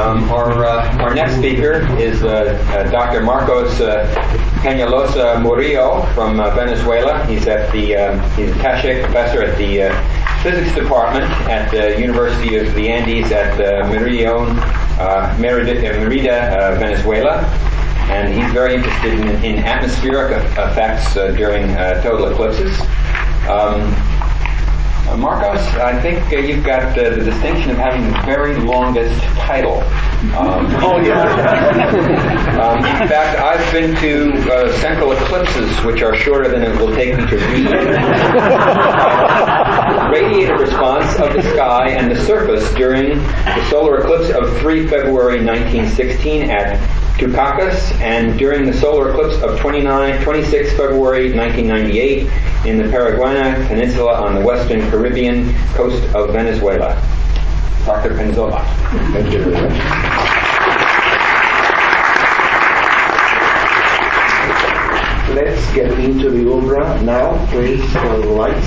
Our next speaker is Dr. Marcos Peñalosa Murillo from Venezuela. He's he's a Taché professor at the physics department at the University of the Andes at Merida, Venezuela. And he's very interested in atmospheric effects during total eclipses. Marcos, I think you've got the distinction of having the very longest title. In fact, I've been to central eclipses, which are shorter than it will take me to read. Radiated response of the sky and the surface during the solar eclipse of 3 February 1916 at Tucacas, and during the solar eclipse of 26 February 1998 in the Paraguaná Peninsula on the western Caribbean coast of Venezuela. Dr. Penzola. Thank you very much. Let's get into the Umbra now, please, for the lights.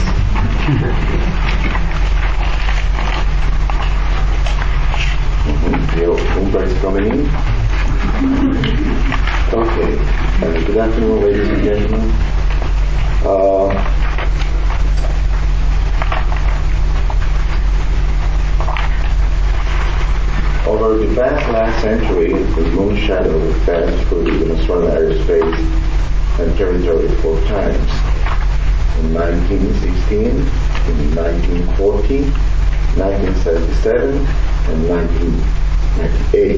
The Umbra is coming in. Okay. Good afternoon, ladies and gentlemen. Over the past last century, the moon shadow passed through the Venezuelan airspace and territory 4 times. In 1916, in 1940, 1977, and 1998.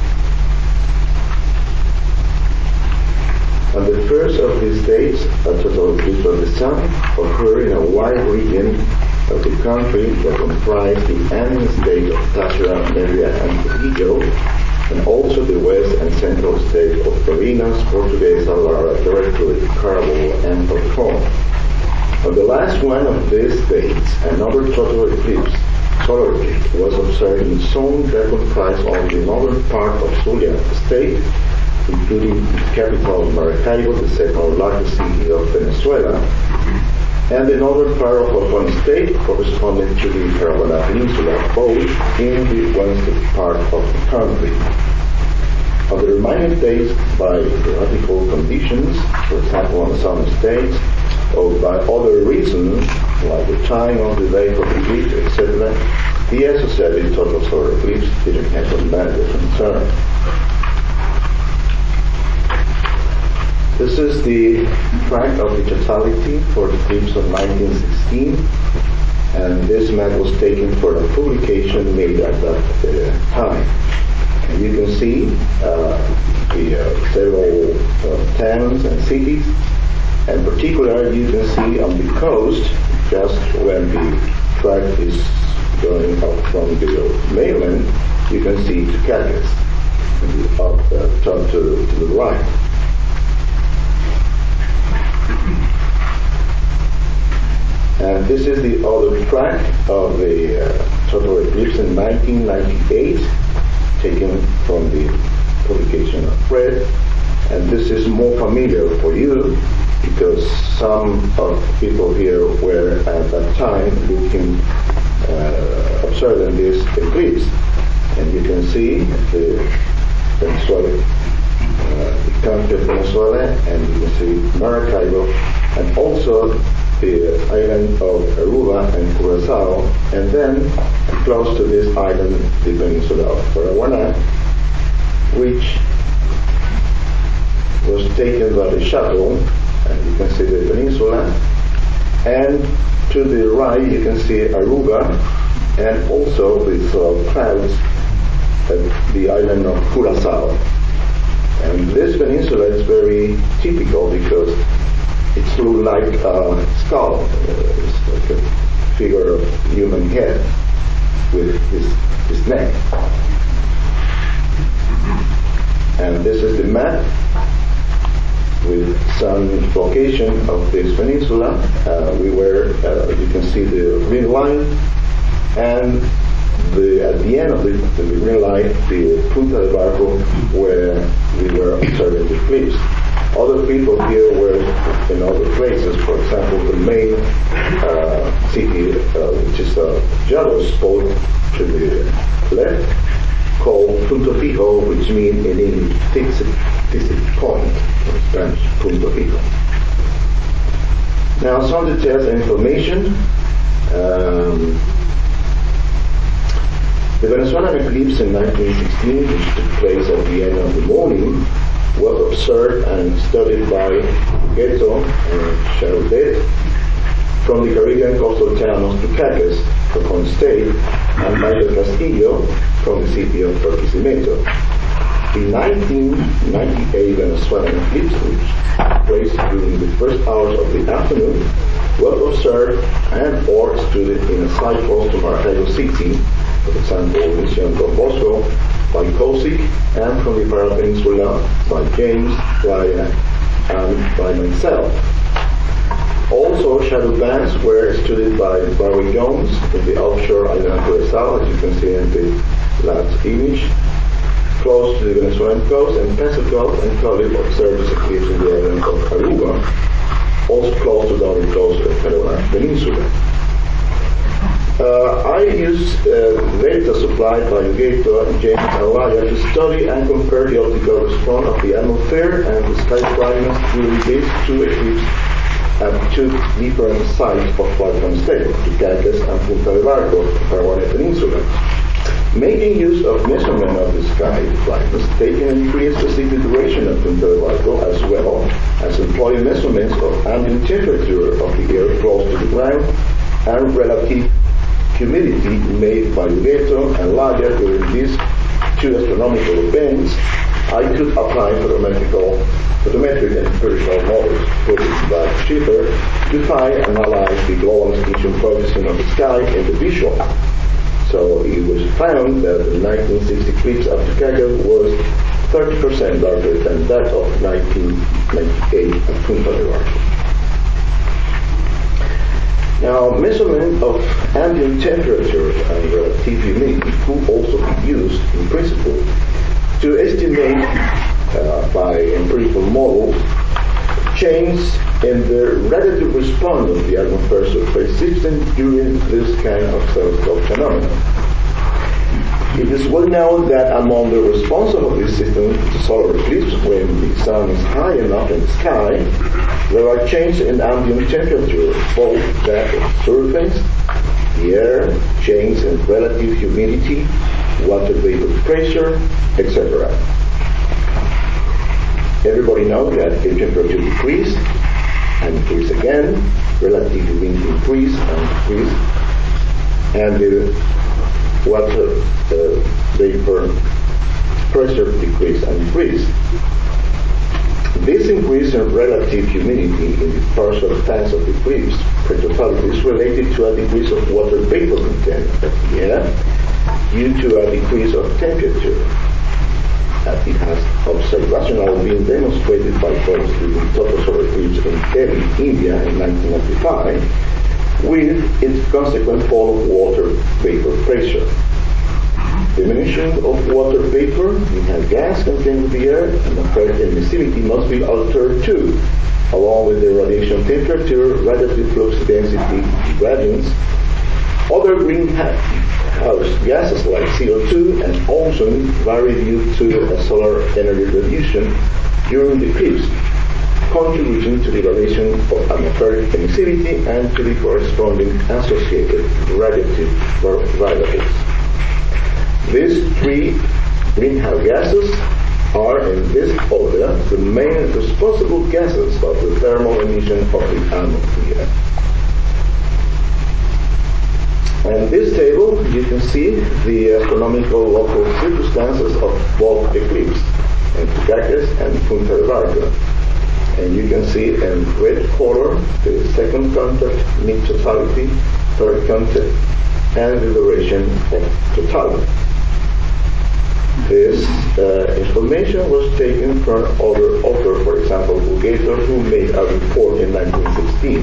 On the first of these dates, a total eclipse of the sun occurred in a wide region of the country that comprised the Andean state of Táchira, Mérida, and Trujillo, and also the west and central state of Barinas, Portuguesa, Lara, Veracruz, Carabobo, and Falcón. On the last one of these dates, another total eclipse, solar eclipse, was observed in zone that comprised of the northern part of Zulia state, including the capital Maracaibo, the second largest city of Venezuela, and the northern part of Falcón state, corresponding to the Paraguaná Peninsula, both in the western part of the country. On the remaining days, by geographical conditions, for example on some states, or by other reasons, like the time of the day for the eclipse, etc., the associated total solar eclipse didn't have a major concern. This is the track of the totality for the eclipse of 1916, and this map was taken for a publication made at that time. And you can see the several towns and cities, and particularly you can see on the coast, just when the track is going up from the mainland, you can see Tucacas, up top to the right. And this is the other track of the total eclipse in 1998, taken from the publication of Fred. And this is more familiar for you because some of the people here were at that time observing this eclipse. And you can see the Venezuela, the country of Venezuela, and you can see Maracaibo, and also the island of Aruba and Curacao, and then close to this island, the peninsula of Paraguaná, which was taken by the shuttle, and you can see the peninsula, and to the right you can see Aruba, and also with clouds at the island of Curacao. And this peninsula is very typical because it looks like a skull. It's like a figure of human head with his neck. And this is the map with some location of this peninsula. You can see the green line, and at the end of the green line, the Punta del Barco, where we were observing the eclipse. Other people here were in other places. For example, the main city, which is a yellow spot to the left, called Punta fijo, which means in English fixed point, or Spanish punto fijo. Now some details and information. The Venezuelan eclipse in 1916, which took place at the end of the morning, was observed and studied by Hugueto and Chaudet from the Caribbean coastal town of Tucacas, Cocon State, and by del Castillo from the city of Barquisimeto. The 1998 Venezuelan eclipse, which took place during the first hours of the afternoon, was observed and or studied in a site close to Maracaibo City, for example, Mission Don Bosco, by Kosick, and from the Pará Peninsula by James, Ryan, and by myself. Also, shadow bands were studied by Barry Jones in the offshore island of Curacao, as you can see in the last image, close to the Venezuelan coast, and Pescador and Collier observed this eclipse in the island of Aruba, also close to the coast of the Pará Peninsula. I used data supplied by Hugueto, James, and Laya to study and compare the optical response of the atmosphere and the sky brightness during these two eclipses at two different sites of Falcon State, Tucacas and Punta de Barco, Paraguay Peninsula. Making use of measurement of the sky brightness, taking a pre-specific duration of Punta de Barco, as well as employing measurements of ambient temperature of the air close to the ground and relative humidity made by Hugueto and Laya during these two astronomical events, I could apply photometric and empirical models put by Schiffer to find and analyze the global extinction coefficient of the sky in the visual. So it was found that the 1960 eclipse of Tucacas was 30% darker than that of 1998 at Punta de Barco. Now, measurement of ambient temperature and relative humidity could also be used, in principle, to estimate by empirical models change in the relative response of the atmosphere surface system during this kind of telescope phenomenon. It is well known that among the responses of this system to solar eclipse, when the sun is high enough in the sky, there are changes in ambient temperature, both that of the surface, the air, change in relative humidity, water vapor pressure, etc. Everybody knows that the temperature decrease and increase again, relative humidity increase and decrease, and the water vapor pressure decrease and increase. This increase in relative humidity in the partial phase of the eclipse totality is related to a decrease of water vapor content of the air due to a decrease of temperature. It has observationally been demonstrated by folks during total solar eclipse in Delhi, India in 1995, with its consequent fall of water vapor pressure. Diminution of water vapor, greenhouse gas contained in the air, and atmospheric emissivity must be altered too, along with the radiation temperature, relative flux density gradients. Other greenhouse gases like CO2 and ozone vary due to a solar energy radiation during the eclipse, contributing to the variation of atmospheric emissivity and to the corresponding associated radiative variables. These three greenhouse gases are, in this order, the main responsible gases of the thermal emission of the atmosphere. On this table, you can see the astronomical local circumstances of both eclipses, in Tucacas and Punta de Barco. And you can see in red color the second contact, mid-totality, third contact, and the duration of totality. This information was taken from other author, for example, Hugueto, who made a report in 1916.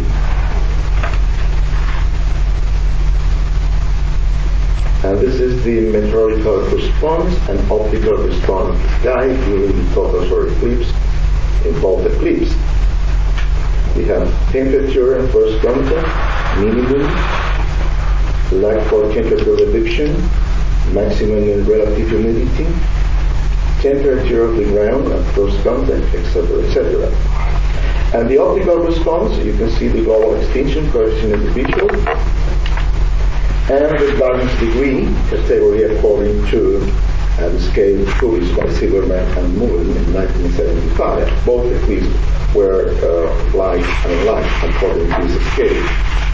And this is the meteorological response and optical response of the sky during the total solar eclipse in both eclipses. We have temperature and first contact, minimum, lag for temperature reduction, maximum in relative humidity, temperature of the ground at first contact, etc., etc. And the optical response, you can see the global extinction coefficient in the visual, and the valence degree category according to the scale published by Silverman and Mullen in 1975. Both of these were light and light according to this scale.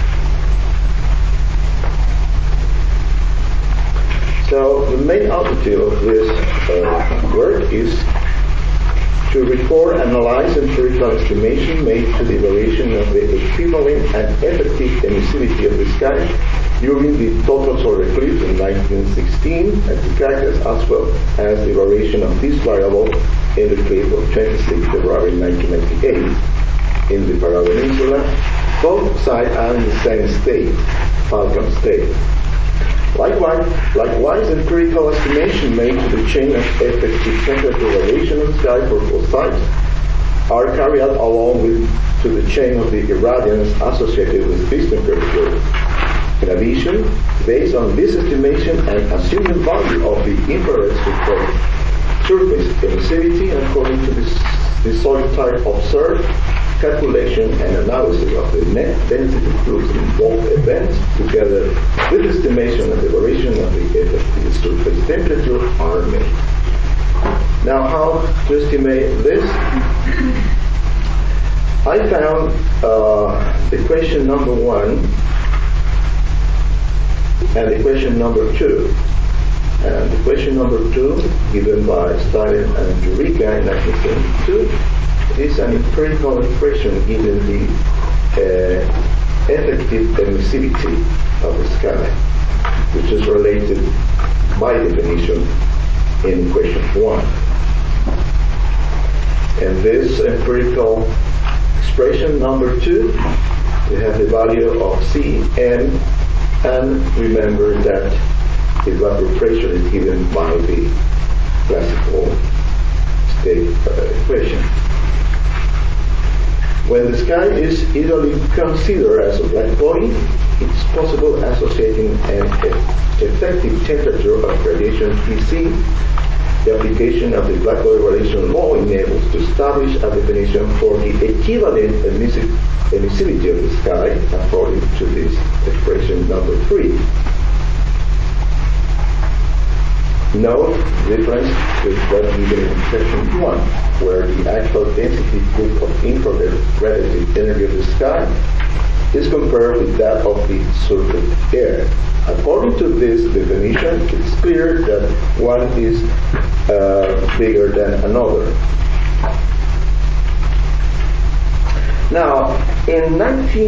So the main objective of this work is to record, analyze, empirical estimation made to the evaluation of the equivalent and effective emissivity of the sky during the total solar eclipse in 1916 at Caracas, as well as the evaluation of this variable in the eclipse of 26 February 1998 in the Pará Peninsula. Both sites are in the same state, Falcon state. Likewise, empirical estimation made to the chain of effective temperature variation of sky for both sites are carried out along with to the chain of the irradiance associated with this temperature. In addition, based on this estimation and assuming the value of the infrared surface emissivity according to the soil type observed, calculation and analysis of the net density flux in both events, together with estimation and evaluation of the effective surface temperature, are made. Now, how to estimate this? I found the question number 1 and the question number 2. And the question number 2, given by Stalin and Jurica in 1972, is an empirical expression given the effective emissivity of the sky, which is related by definition in question 1. And this empirical expression number 2, we have the value of Cm, and remember that the vapor pressure is given by the classical state equation. When the sky is ideally considered as a black body, it's possible associating an effective temperature of radiation Pc. The application of the black body radiation law enables to establish a definition for the equivalent emissivity of the sky according to this expression number 3. Note the difference with that given in section 1, where the actual density group of infrared relative energy of the sky is compared with that of the surface air. According to this definition, it's clear that one is bigger than another. Now, in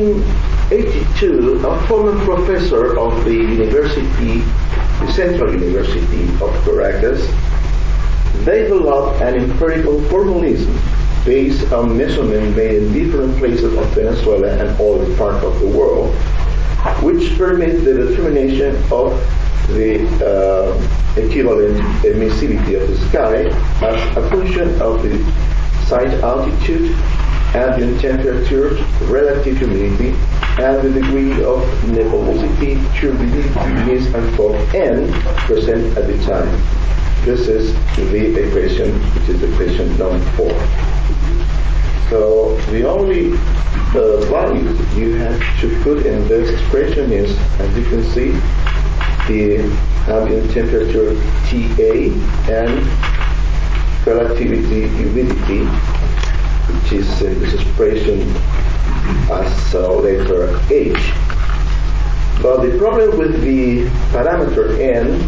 1982, a former professor of the Central University of Caracas, developed an empirical formalism based on measurements made in different places of Venezuela and other parts of the world, which permit the determination of the equivalent emissivity of the sky as a function of the site altitude, ambient temperature, relative humidity, and the degree of nebulosity, turbidity, mist, and fog n present at the time. This is the equation, which is equation number 4. So the only value you have to put in this expression is, as you can see, the ambient temperature Ta and relativity humidity, which is in this expression as letter H. But the problem with the parameter n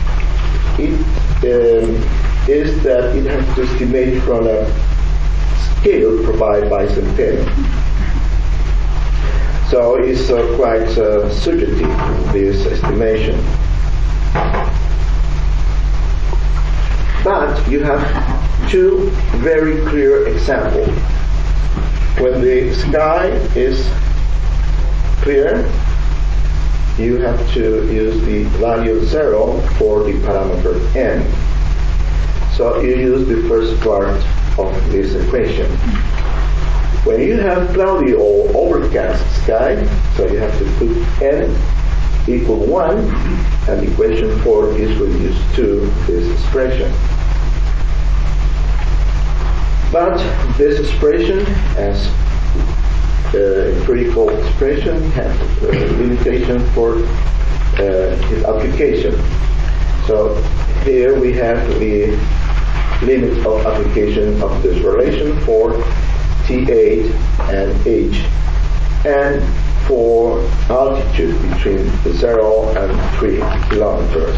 is that it has to estimate from a scale provided by Centeno. So it's quite subjective, this estimation. But you have two very clear examples. When the sky is clear, you have to use the value 0 for the parameter n. So you use the first part of this equation. When you have cloudy or overcast sky, so you have to put n equal 1, and equation 4 is reduced to this expression. But this expression, as empirical expression, has limitation for its application. So here we have the limit of application of this relation for T8 and H, and for altitude between 0 and 3 kilometers.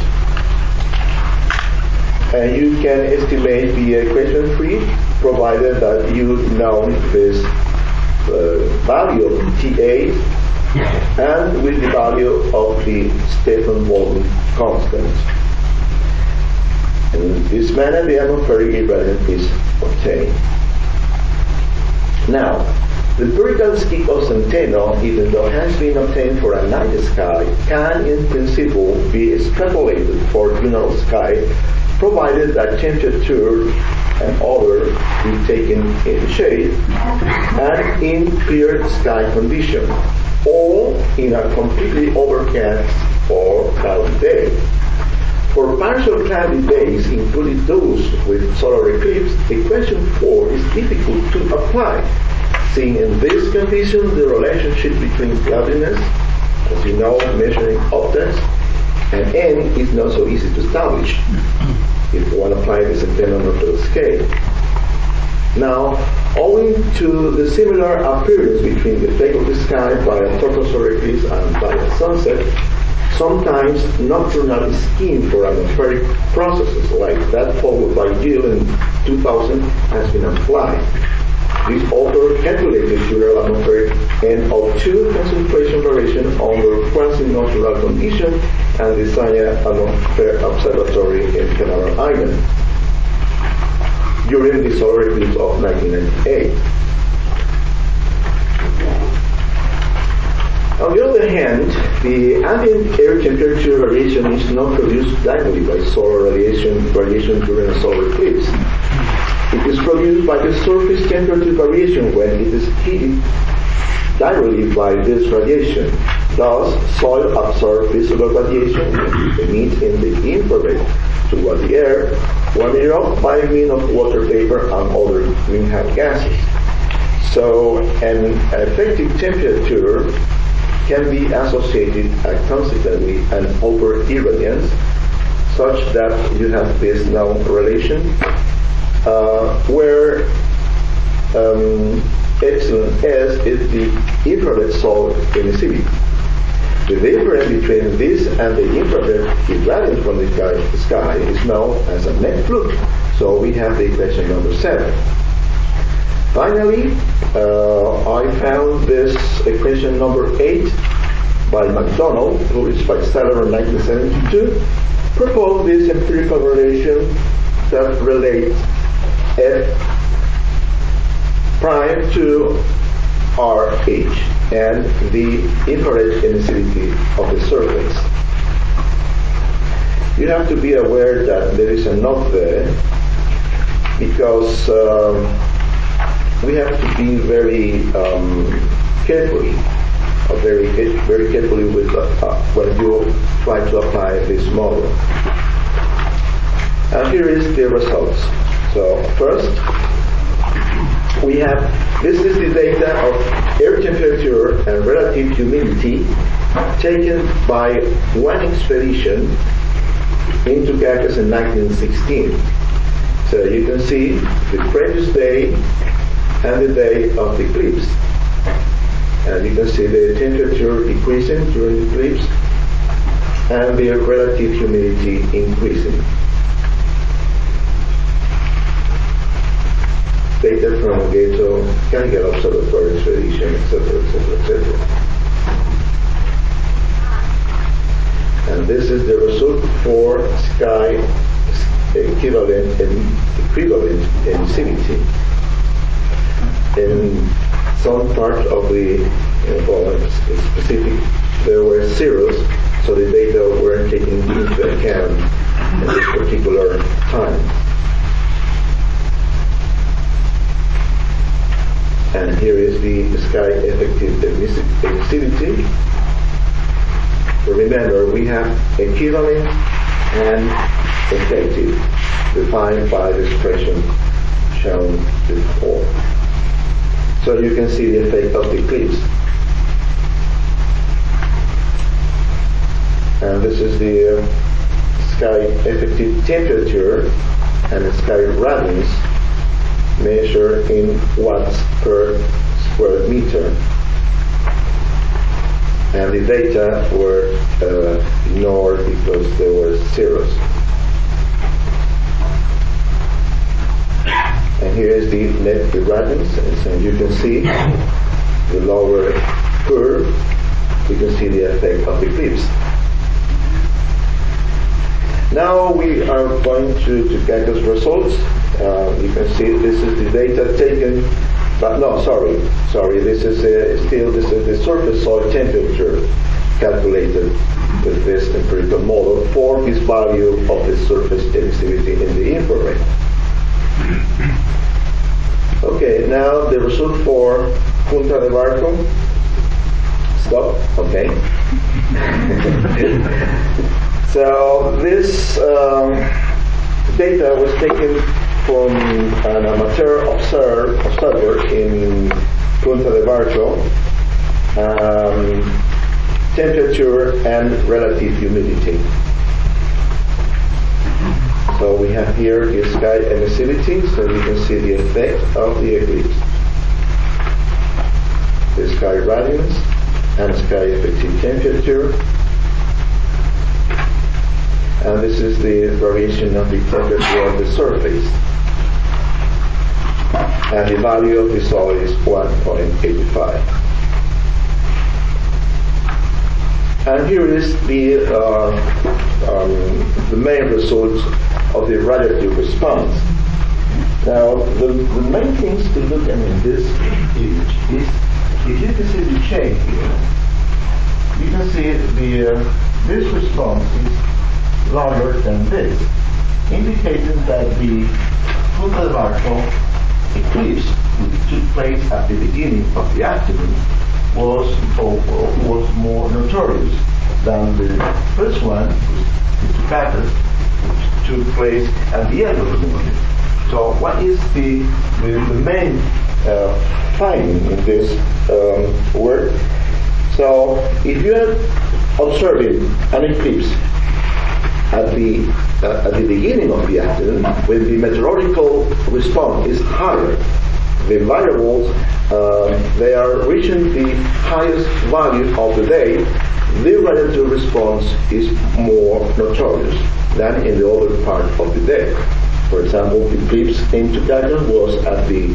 And you can estimate the equation 3 provided that you know this value of T8 and with the value of the Stefan-Boltzmann constant. And in this manner the atmospheric irradiance is obtained. Now, the empirical ski of Centeno, even though it has been obtained for a night sky, can in principle be extrapolated for general sky, provided that temperature and odor be taken in shade and in clear sky condition, or in a completely overcast or cloudy day. For partial cloudy days, including those with solar eclipse, equation 4 is difficult to apply, seeing in this condition the relationship between cloudiness, as you know, measuring optics, and N is not so easy to establish if you want to apply the Centeno-Nortel scale. Now, owing to the similar appearance between the effect of the sky by a total solar eclipse and by a sunset, sometimes nocturnal skiing for atmospheric processes like that followed by Gill in 2000 has been applied. This author calculated general atmospheric NO2 concentration variation under quasi-natural conditions and designed an atmosphere observatory in Canaveral Island during the solar eclipse of 1998. On the other hand, the ambient air temperature variation is not produced directly by solar radiation during a solar eclipse. It is produced by the surface temperature variation when it is heated directly by this radiation. Thus, soil absorbs visible radiation and emits in the infrared toward the air, warming it up by means of water vapor and other greenhouse gases. So, an effective temperature can be associated consequently an over-irradiance, such that you have this known relation where epsilon S is the infrared solar emissivity. The difference between this and the infrared irradiance from the sky is known as a net flux. So we have the equation number 7. Finally, I found this equation number 8 by McDonald, published by Steller in 1972, proposed this empirical relation that relates F prime to RH and the infrared emissivity of the surface. You have to be aware that there is a note there because we have to be very carefully with when you try to apply this model. And here is the results. So first, we have, this is the data of air temperature and relative humidity taken by one expedition into Caracas in 1916. So you can see the previous day and the day of the eclipse. And you can see the temperature decreasing during the eclipse and the relative humidity increasing. Data from Gato, Canigel Observatory Expedition, etc., etc., etc. And this is the result for sky equivalent emissivity. In some part of the specific, there were zeros, so the data weren't taken into account at this particular time. And here is the sky effective emissivity. Remember, we have equivalent and effective defined by the expression shown before. So you can see the effect of the eclipse. And this is the sky effective temperature and the sky radiance measured in watts per square meter. And the data were ignored because there were zeros. And here is the net irradiance, and you can see the lower curve. You can see the effect of the eclipse. Now we are going to get those results. You can see this is the data taken, but no, sorry. This is the surface soil temperature calculated with this empirical model for this value of the surface emissivity in the infrared. Okay, now the result for Punta de Barco. Stop. Okay. So this data was taken from an amateur observer in Punta de Barco, temperature and relative humidity. So we have here the sky emissivity, so you can see the effect of the eclipse. The sky radiance and sky effective temperature. And this is the variation of the temperature of the surface. And the value of the soil is 1.85. And here is the main results of the radiative response. Now, the main things to look at in this image is, if you can see the change here, you can see this response is larger than this, indicating that the Punta de Barco eclipse, which took place at the beginning of the afternoon, was more notorious than the first one, the Tucacas, which took place at the end of the morning. So what is the main finding in this work? So if you are observing an eclipse at the beginning of the afternoon, when the meteorological response is higher, the variables they are reaching the highest value of the day, the radiative response is more notorious than in the other part of the day. For example, the eclipse in Tucacas was at the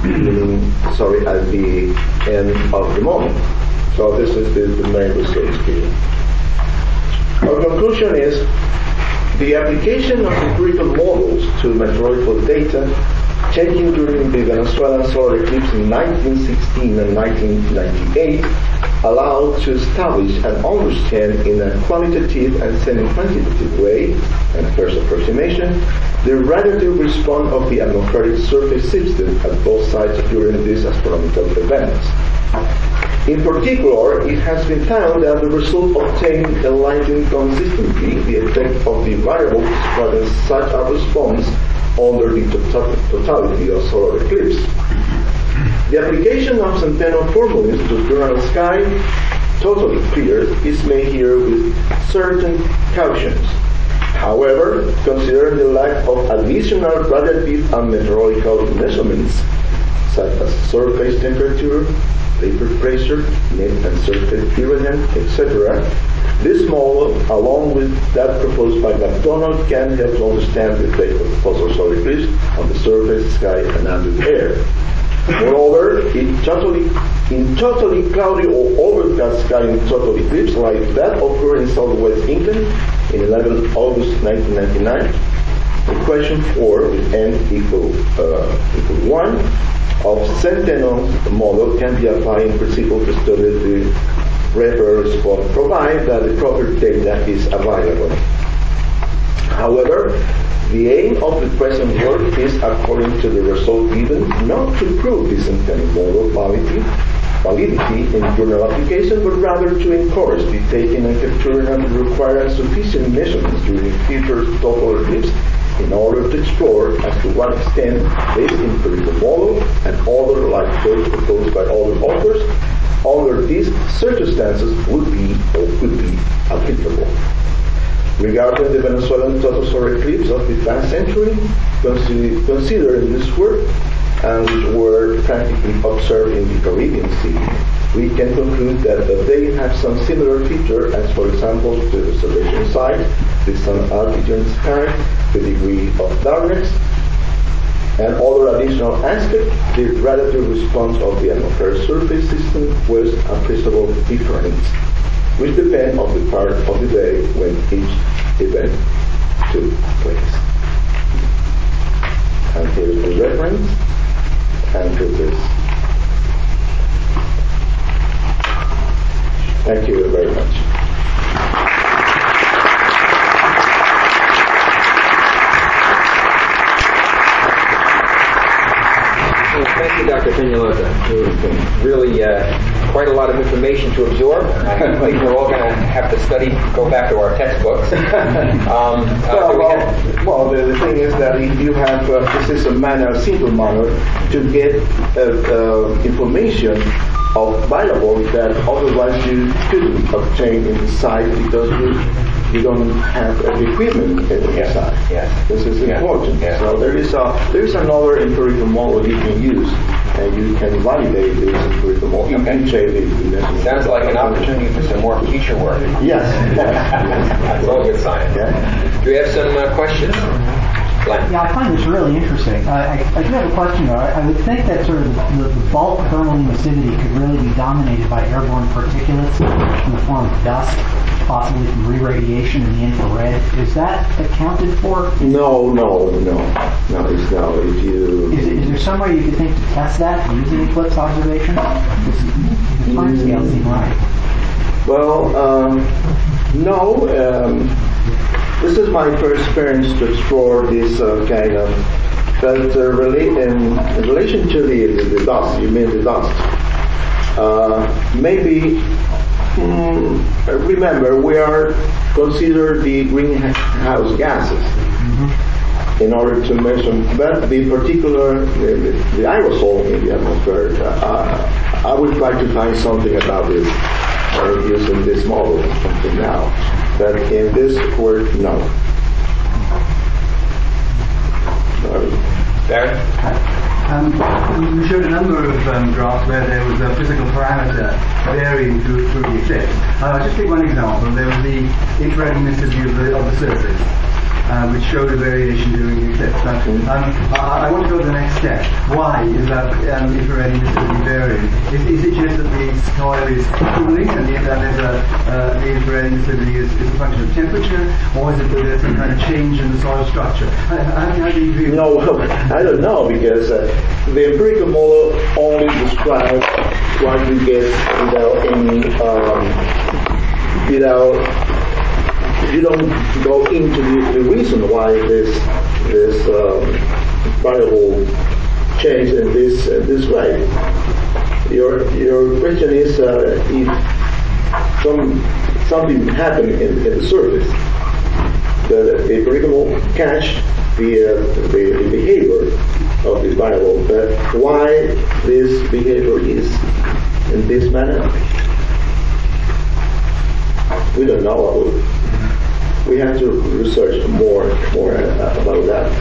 end of the morning. So this is the main results here. Our conclusion is the application of empirical models to meteorological data taken during the Venezuelan solar eclipse in 1916 and 1998 allowed to establish and understand in a qualitative and semi-quantitative way, and first approximation, the radiative response of the atmospheric surface system at both sites during these astronomical events. In particular, it has been found that the result obtained enlightened consistently the effect of the variables describing such a response under the totality of solar eclipse. The application of Centeno formulas to diurnal sky, totally clear, is made here with certain cautions. However, considering the lack of additional radiative and meteorological measurements, such as surface temperature, vapor pressure, net and surface irradiance, etc., this model, along with that proposed by McDonald, can help to understand the effect of the post-solar eclipse on the surface, sky, and ambient air. Moreover, in totally cloudy or overcast sky in total eclipse, like that occurred in southwest England in 11 August 1999, the equation 4 with n equal 1 of Centeno's model can be applied in principle to study the radiative response, provided that the proper data is available. However, the aim of the present work is, according to the result given, not to prove the Centeno model validity in journal application, but rather to encourage the taking and capturing and requiring sufficient measurements during future total eclipse in order to explore as to what extent this empirical model and other like those proposed by other authors under these circumstances would be or could be applicable. Regarding the Venezuelan total solar eclipse of the past century, considered in this work, and which were practically observed in the Caribbean Sea, we can conclude that they have some similar feature as, for example, the observation site, the sun altitude and sky, the degree of darkness, and other additional aspects, the relative response of the atmospheric surface system was appreciable difference, which depend on the part of the day when each event took place. And here is the reference, and this is. Thank you very much. Thank you, Dr. Peñalosa. Really quite a lot of information to absorb. I think we're all going to have to study, go back to our textbooks. Well, the thing is that if you have, this is a simple manner to get information of variables that otherwise you couldn't obtain in the site because you don't have the equipment in the site. Yes. This is important. Yes. So there is another empirical model you can use, and you can validate this empirical model. Okay. Sounds like an opportunity for some more future work. Yes. That's all good science. Yeah. Do we have some questions? Glenn. Yeah, I find this really interesting. I do have a question though. I would think that sort of the bulk thermal emissivity could really be dominated by airborne particulates in the form of dust, possibly from re-radiation in the infrared. Is that accounted for? No, it's not. If you is there some way you could think to test that using eclipse observation? The time scale seem right. Well, no. This is my first experience to explore this kind of, but in relation to the dust, you mean the dust. Maybe, remember, we are considered the greenhouse gases in order to measure, but the particular, the aerosol in the atmosphere, I would try to find something about this using this model until now. But in this work, no. Barry? You showed a number of graphs where there was a physical parameter varying through the eclipse. I'll just take one example. There was the infrared emissivity of the surface, which showed a variation during the eclipse. I want to go to the next step. Why is that infrared emissivity varying? Is it just that the coil is cooling and the infrared emissivity is a function of temperature, or is it that there's some kind of change in the soil structure? How do you view? No, I don't know, because the empirical model only describes what you get without any you don't go into the reason why this variable changed in this way. Your question is if something happened in the surface, the empirical model catch the behavior of the variable, but why this behavior is in this manner, we don't know. We have to research more about that.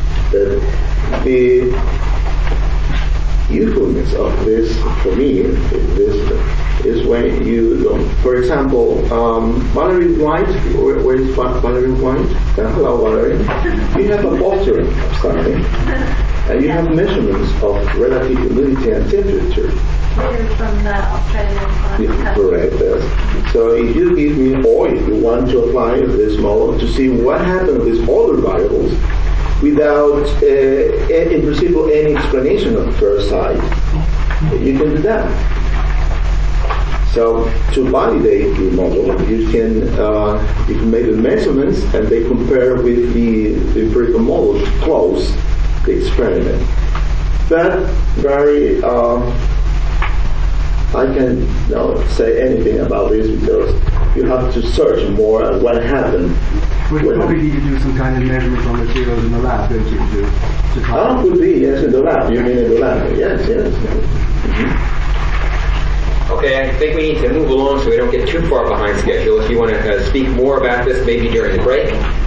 The usefulness of this, for me, is when you don't. For example, Valerie White, where is Valerie White? Hello, Valerie. You have a poster of something, and you have measurements of relative humidity and temperature. From the Australian correct. So if you give me, or if you want to apply this model to see what happens with other variables without, in principle, any explanation at first sight, you can do that. So to validate the model, you can make the measurements and they compare with the empirical model to close the experiment. But very I can't say anything about this because you have to search more on what happened Well, you probably need to do some kind of measurements on materials in the lab, don't you, to try Could be, yes, in the lab. You mean in the lab? Yes. Okay, I think we need to move along so we don't get too far behind schedule. If you want to speak more about this, maybe during the break.